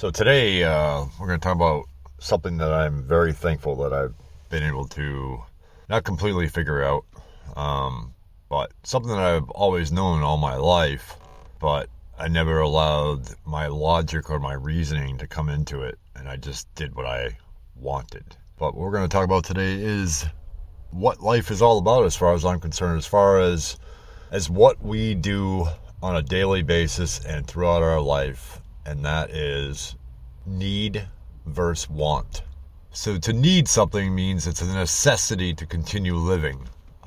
So today, we're going to talk about something that I'm very thankful that I've been able to not completely figure out, but something that I've always known all my life, but I never allowed my logic or my reasoning to come into it, and I just did what I wanted. But what we're going to talk about today is what life is all about as far as I'm concerned, as far as what we do on a daily basis and throughout our life, and that is need versus want. So to need something means it's a necessity to continue living,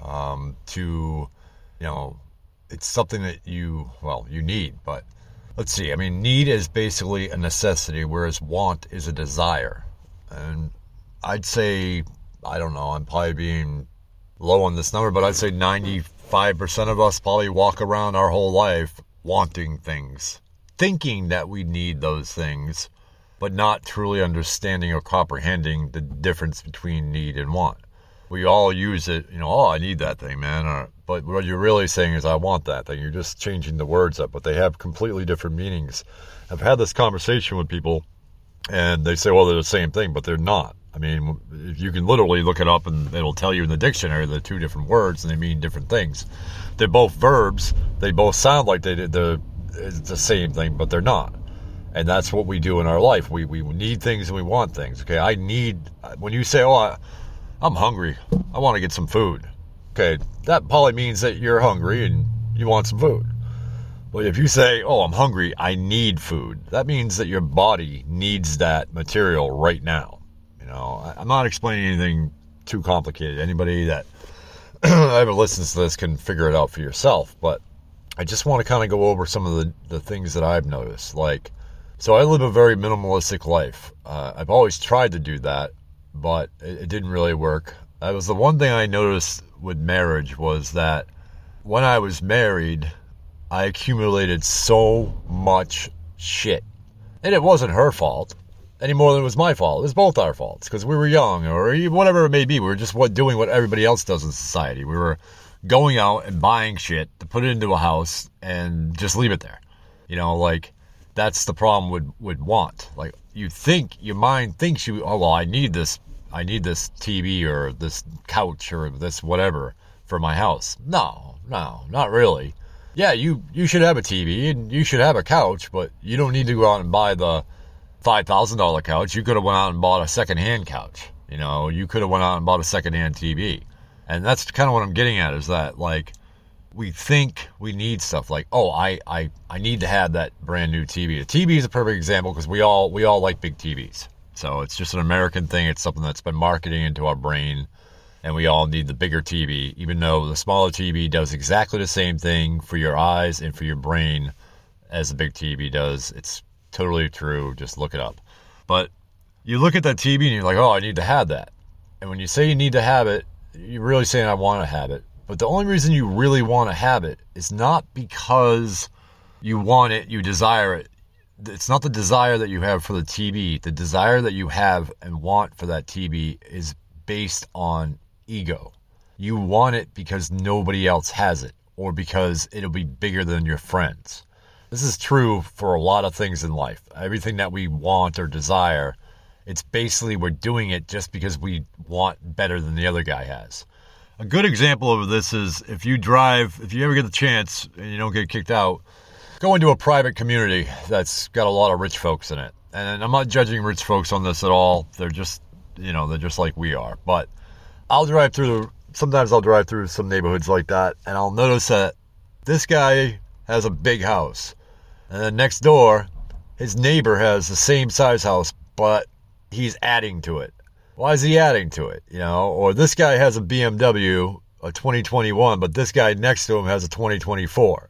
it's something that you need, but let's see, need is basically a necessity, whereas want is a desire. And I'd say, I don't know, I'm probably being low on this number, but I'd say 95% of us probably walk around our whole life wanting things, thinking that we need those things, but not truly understanding or comprehending the difference between need and want. We all use it, I need that thing, man. But what you're really saying is, I want that thing. You're just changing the words up, but they have completely different meanings. I've had this conversation with people, and they say, well, they're the same thing, but they're not. You can literally look it up, and it'll tell you in the dictionary the two different words, and they mean different things. They're both verbs. They both sound like they're the same thing, but they're not. And that's what we do in our life. We need things and we want things. Okay, when you say, I'm hungry, I want to get some food. Okay, that probably means that you're hungry and you want some food. Well, if you say, I'm hungry, I need food, that means that your body needs that material right now. I'm not explaining anything too complicated. Anybody that ever listens to this can figure it out for yourself, but I just want to kind of go over some of the things that I've noticed. So I live a very minimalistic life. I've always tried to do that, but it didn't really work. That was the one thing I noticed with marriage, was that when I was married, I accumulated so much shit. And it wasn't her fault any more than it was my fault. It was both our faults, because we were young, or whatever it may be. We were just doing what everybody else does in society. We were going out and buying shit to put it into a house and just leave it there. That's the problem with want. Your mind thinks I need this TV or this couch or this whatever for my house. No, not really. Yeah, you should have a TV and you should have a couch, but you don't need to go out and buy the $5,000 couch. You could have went out and bought a secondhand couch. You could have went out and bought a secondhand TV. And that's kind of what I'm getting at, is that we think we need stuff I need to have that brand new TV. The TV is a perfect example, because we all like big TVs. So it's just an American thing. It's something that's been marketing into our brain, and we all need the bigger TV, even though the smaller TV does exactly the same thing for your eyes and for your brain as the big TV does. It's totally true. Just look it up. But you look at that TV and you're like, I need to have that. And when you say you need to have it, you're really saying I want to have it. But the only reason you really want to have it is not because you want it, you desire it. It's not the desire that you have for the TV. The desire that you have and want for that TV is based on ego. You want it because nobody else has it, or because it'll be bigger than your friends. This is true for a lot of things in life. Everything that we want or desire, it's basically we're doing it just because we want better than the other guy has. A good example of this is if you ever get the chance and you don't get kicked out, go into a private community that's got a lot of rich folks in it. And I'm not judging rich folks on this at all. They're just like we are. But sometimes I'll drive through some neighborhoods like that, and I'll notice that this guy has a big house. And then next door, his neighbor has the same size house, but he's adding to it. Why is he adding to it? Or this guy has a BMW, a 2021, but this guy next to him has a 2024.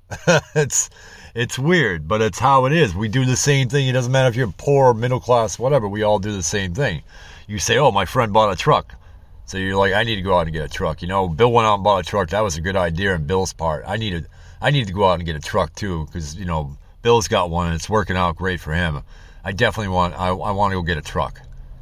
It's weird, but it's how it is. We do the same thing. It doesn't matter if you're poor, middle class, whatever. We all do the same thing. You say, my friend bought a truck. So you're like, I need to go out and get a truck. Bill went out and bought a truck. That was a good idea on Bill's part. I need to go out and get a truck too, because, Bill's got one and it's working out great for him. I want to go get a truck.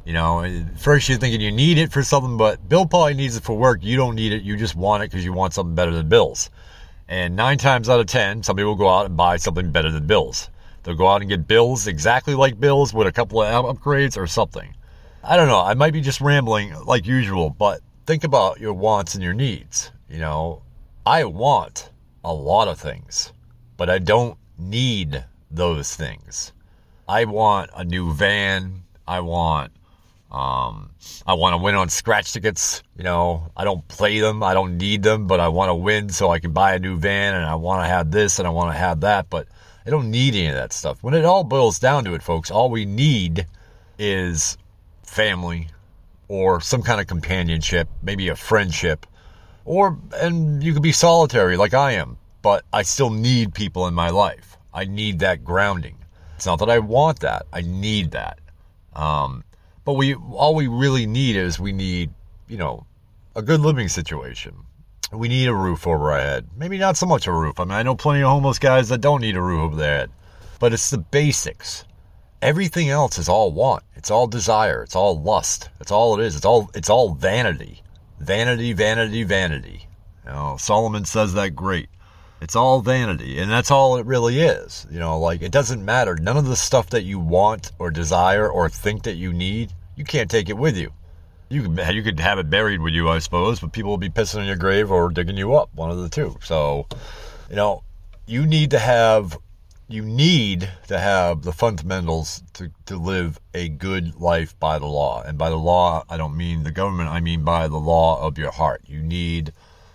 First you're thinking you need it for something, but Bill probably needs it for work. You don't need it. You just want it because you want something better than Bill's. And 9 times out of 10, somebody will go out and buy something better than Bill's. They'll go out and get bills exactly like bills with a couple of upgrades or something. I don't know. I might be just rambling like usual, but think about your wants and your needs. I want a lot of things, but I don't need those things. I want a new van. I want to win on scratch tickets. I don't play them. I don't need them, but I want to win so I can buy a new van, and I want to have this and I want to have that, but I don't need any of that stuff. When it all boils down to it, folks, all we need is family or some kind of companionship, maybe a friendship, and you could be solitary like I am, but I still need people in my life. I need that grounding. It's not that I want that. I need that. But all we really need is we need, a good living situation. We need a roof over our head. Maybe not so much a roof. I know plenty of homeless guys that don't need a roof over their head. But it's the basics. Everything else is all want. It's all desire. It's all lust. That's all it is. It's all vanity. Vanity, vanity, vanity. Solomon says that great. It's all vanity, and that's all it really is. It doesn't matter. None of the stuff that you want or desire or think that you need, you can't take it with you. You could have it buried with you, I suppose, but people will be pissing in your grave or digging you up, one of the two. So, you need to have the fundamentals to live a good life by the law. And by the law, I don't mean the government, I mean by the law of your heart. You need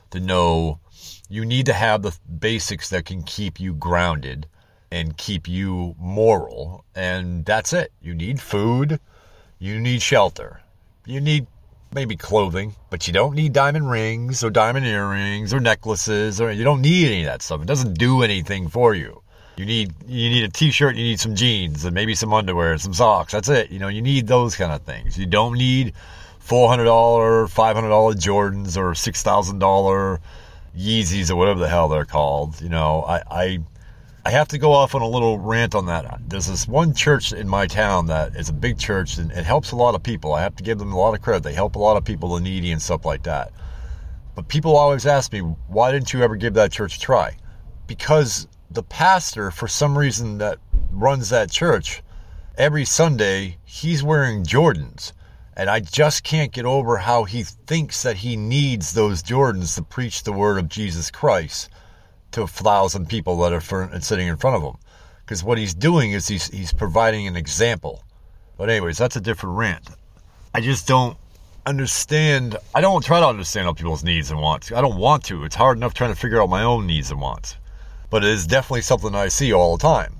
to have the basics that can keep you grounded and keep you moral. And that's it. You need food. You need shelter. You need maybe clothing, but you don't need diamond rings or diamond earrings or necklaces, or you don't need any of that stuff. It doesn't do anything for you. You need a t-shirt, you need some jeans, and maybe some underwear, some socks. That's it. You need those kind of things. You don't need $400, $500 Jordans or $6,000 Yeezys or whatever the hell they're called. I have to go off on a little rant on that. There's this one church in my town that is a big church, and it helps a lot of people. I have to give them a lot of credit. They help a lot of people, the needy and stuff like that. But people always ask me, why didn't you ever give that church a try? Because the pastor, for some reason, that runs that church, every Sunday, he's wearing Jordans. And I just can't get over how he thinks that he needs those Jordans to preach the word of Jesus Christ to 1,000 people that are sitting in front of him. Because what he's doing is he's providing an example. But anyways, that's a different rant. I just don't understand. I don't try to understand other people's needs and wants. I don't want to. It's hard enough trying to figure out my own needs and wants. But it is definitely something I see all the time.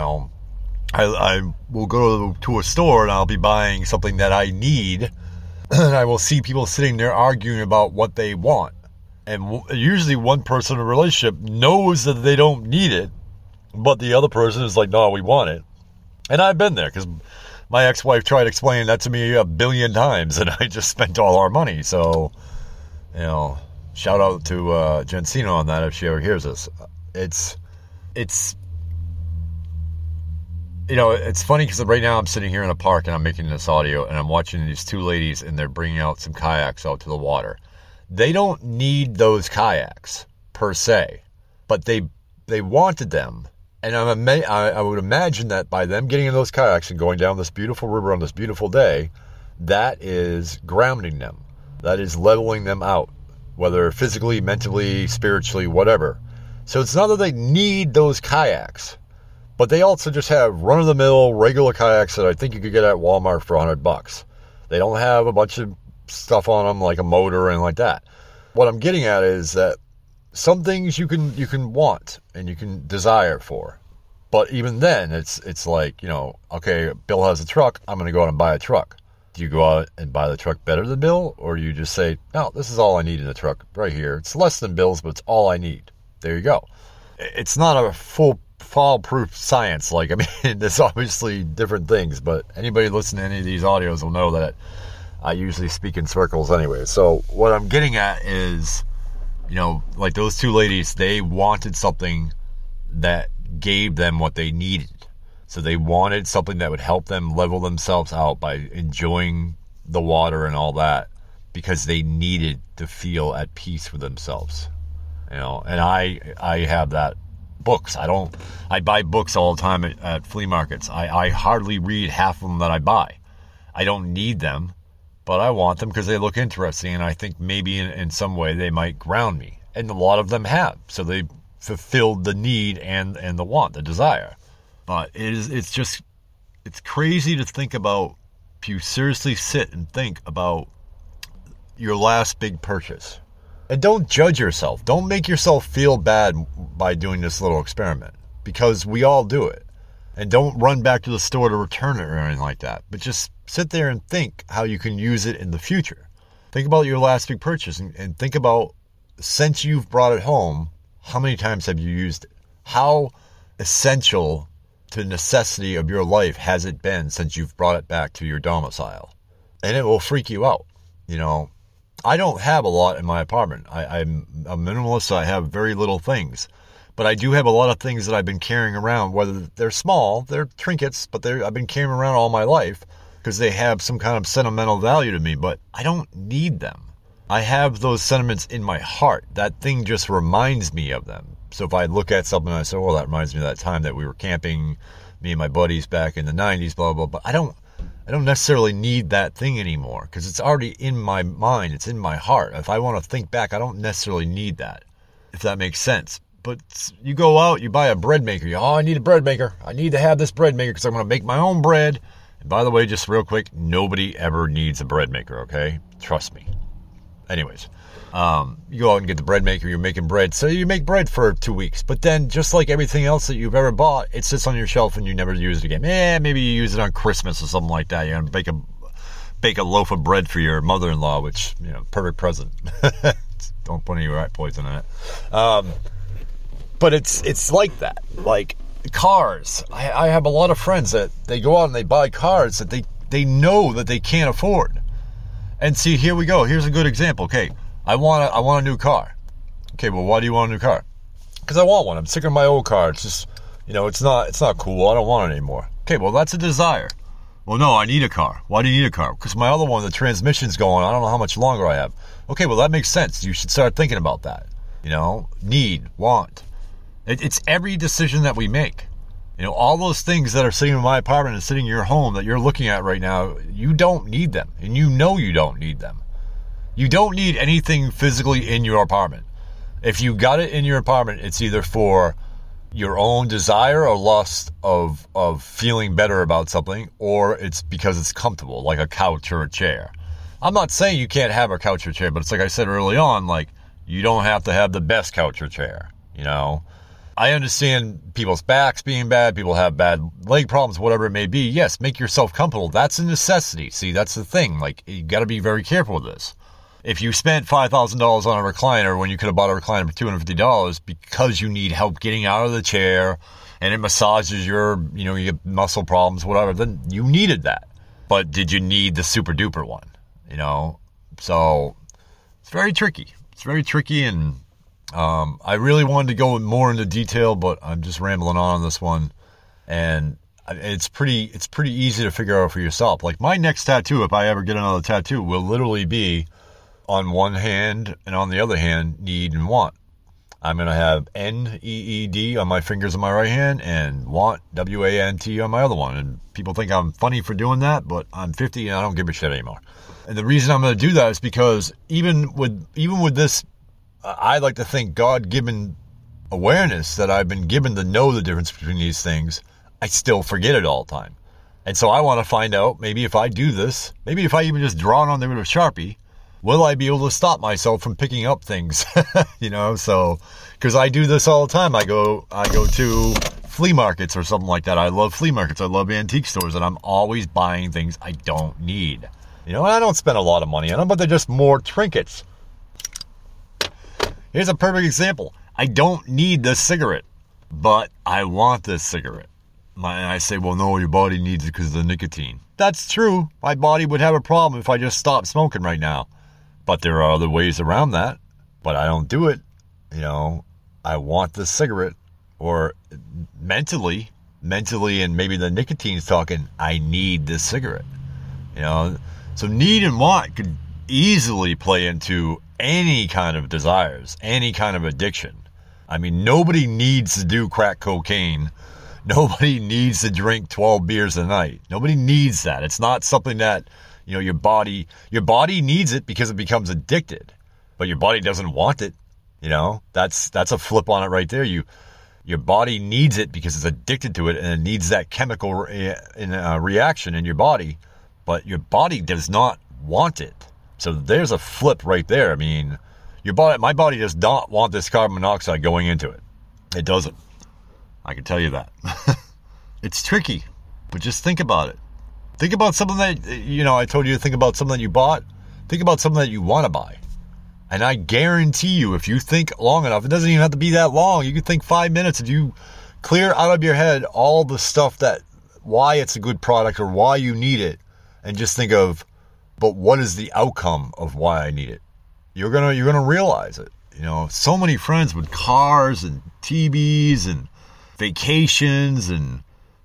I will go to a store and I'll be buying something that I need, and I will see people sitting there arguing about what they want. And usually one person in a relationship knows that they don't need it, but the other person is like, no, we want it. And I've been there, because my ex-wife tried explaining that to me 1 billion times, and I just spent all our money. So, shout out to Jensina on that if she ever hears this. It's funny because right now I'm sitting here in a park and I'm making this audio and I'm watching these two ladies and they're bringing out some kayaks out to the water. They don't need those kayaks per se, but they wanted them. And I would imagine that by them getting in those kayaks and going down this beautiful river on this beautiful day, that is grounding them. That is leveling them out, whether physically, mentally, spiritually, whatever. So it's not that they need those kayaks, but they also just have run-of-the-mill regular kayaks that I think you could get at Walmart for $100. They don't have a bunch of stuff on them like a motor and like that. What I'm getting at is that some things you can want and you can desire for, but even then it's like, okay, Bill has a truck, I'm going to go out and buy a truck. Do you go out and buy the truck better than Bill, or do you just say, no, this is all I need in the truck right here. It's less than Bill's, but it's all I need. There you go. It's not a foolproof science. There's obviously different things, but anybody listening to any of these audios will know that I usually speak in circles anyway. So what I'm getting at is, like those two ladies, they wanted something that gave them what they needed. So they wanted something that would help them level themselves out by enjoying the water and all that, because they needed to feel at peace with themselves. And I have that books. I buy books all the time at flea markets. I hardly read half of them that I buy. I don't need them, but I want them because they look interesting, and I think maybe in some way they might ground me. And a lot of them have. So they fulfilled the need and the want, the desire. But it's crazy to think about, if you seriously sit and think about your last big purchase. And don't judge yourself. Don't make yourself feel bad by doing this little experiment, because we all do it. And don't run back to the store to return it or anything like that. But just sit there and think how you can use it in the future. Think about your last big purchase and think about, since you've brought it home, how many times have you used it? How essential to the necessity of your life has it been since you've brought it back to your domicile? And it will freak you out. I don't have a lot in my apartment. I'm a minimalist, so I have very little things. But I do have a lot of things that I've been carrying around, whether they're small, they're trinkets, but I've been carrying around all my life because they have some kind of sentimental value to me, but I don't need them. I have those sentiments in my heart. That thing just reminds me of them. So if I look at something and I say, well, that reminds me of that time that we were camping, me and my buddies back in the 90s, blah, blah, blah. But I don't necessarily need that thing anymore because it's already in my mind. It's in my heart. If I want to think back, I don't necessarily need that, if that makes sense. But you go out, you buy a bread maker. I need a bread maker. I need to have this bread maker because I'm going to make my own bread. And by the way, just real quick, nobody ever needs a bread maker, okay? Trust me. Anyways, you go out and get the bread maker, you're making bread. So you make bread for 2 weeks. But then, just like everything else that you've ever bought, it sits on your shelf and you never use it again. Maybe you use it on Christmas or something like that. You're going to bake a loaf of bread for your mother-in-law, which, perfect present. Don't put any rat poison in it. But it's like that. Like cars. I have a lot of friends that they go out and they buy cars that they know that they can't afford. And see, here we go. Here's a good example. Okay, I want a new car. Okay, well, why do you want a new car? Because I want one. I'm sick of my old car. It's just, it's not cool. I don't want it anymore. Okay, well, that's a desire. Well, no, I need a car. Why do you need a car? Because my other one, the transmission's going. I don't know how much longer I have. Okay, well, that makes sense. You should start thinking about that. Need, want. It's every decision that we make. All those things that are sitting in my apartment and sitting in your home that you're looking at right now, you don't need them. And you don't need them. You don't need anything physically in your apartment. If you got it in your apartment, it's either for your own desire or lust of feeling better about something, or it's because it's comfortable, like a couch or a chair. I'm not saying you can't have a couch or chair, but it's like I said early on, like, you don't have to have the best couch or chair, I understand people's backs being bad, people have bad leg problems, whatever it may be. Yes, make yourself comfortable. That's a necessity. See, that's the thing. Like, you got to be very careful with this. If you spent $5,000 on a recliner when you could have bought a recliner for $250 because you need help getting out of the chair and it massages your muscle problems, whatever, then you needed that. But did you need the super duper one? So it's very tricky. It's very tricky, and I really wanted to go more into detail, but I'm just rambling on this one. And it's pretty easy to figure out for yourself. Like, my next tattoo, if I ever get another tattoo, will literally be on one hand, and on the other hand, need and want. I'm going to have N-E-E-D on my fingers on my right hand and want, W-A-N-T, on my other one. And people think I'm funny for doing that, but I'm 50 and I don't give a shit anymore. And the reason I'm going to do that is because even with this, I like to think God-given awareness that I've been given to know the difference between these things, I still forget it all the time. And so I want to find out, maybe if I do this, maybe if I even just draw it on there with a Sharpie, will I be able to stop myself from picking up things? So, because I do this all the time. I go to flea markets or something like that. I love flea markets. I love antique stores, and I'm always buying things I don't need. And I don't spend a lot of money on them, but they're just more trinkets. Here's a perfect example. I don't need this cigarette, but I want this cigarette. I say, well, no, your body needs it because of the nicotine. That's true. My body would have a problem if I just stopped smoking right now. But there are other ways around that. But I don't do it. I want this cigarette. Or mentally, and maybe the nicotine's talking, I need this cigarette. So need and want could easily play into any kind of desires, any kind of addiction. I mean, nobody needs to do crack cocaine. Nobody needs to drink 12 beers a night. Nobody needs that. It's not something that, your body needs it because it becomes addicted, but your body doesn't want it. That's a flip on it right there. Your body needs it because it's addicted to it, and it needs that chemical reaction in your body, but your body does not want it. So there's a flip right there. I mean, my body does not want this carbon monoxide going into it. It doesn't. I can tell you that. It's tricky, but just think about it. Think about something that, I told you to think about something that you bought. Think about something that you want to buy. And I guarantee you, if you think long enough, it doesn't even have to be that long. You can think 5 minutes if you clear out of your head all the stuff why it's a good product or why you need it, and just think of, but what is the outcome of why I need it? You're gonna realize it. So many friends with cars and TVs and vacations, and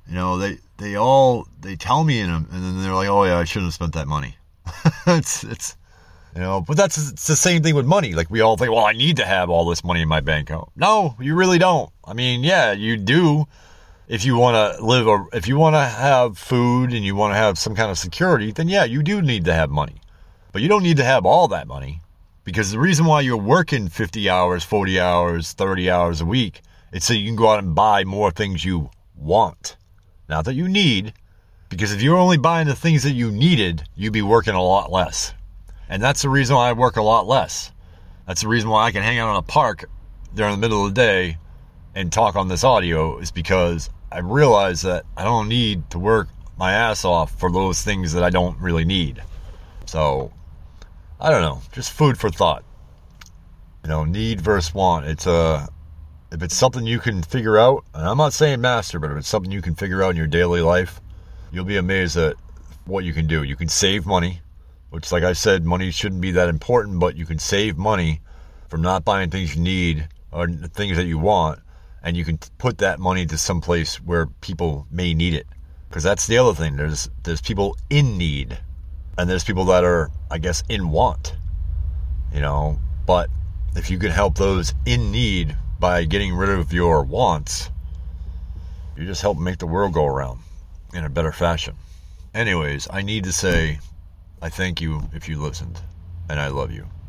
they tell me and then they're like, oh yeah, I shouldn't have spent that money. it's but it's the same thing with money. Like, we all think, well, I need to have all this money in my bank account. No, you really don't. I mean, yeah, you do. If you want to if you want to have food and you want to have some kind of security, then yeah, you do need to have money. But you don't need to have all that money, because the reason why you're working 50 hours, 40 hours, 30 hours a week, it's so you can go out and buy more things you want. Not that you need, because if you're only buying the things that you needed, you'd be working a lot less. And that's the reason why I work a lot less. That's the reason why I can hang out in a park during the middle of the day and talk on this audio, is because I realize that I don't need to work my ass off for those things that I don't really need. So, I don't know, just food for thought. Need versus want. If it's something you can figure out, and I'm not saying master, but if it's something you can figure out in your daily life, you'll be amazed at what you can do. You can save money, which, like I said, money shouldn't be that important, but you can save money from not buying things you need or things that you want, and you can put that money to some place where people may need it. Because that's the other thing. There's people in need, and there's people that are, I guess, in want. But if you can help those in need by getting rid of your wants, you just help make the world go around in a better fashion. Anyways, I need to say, I thank you if you listened, and I love you.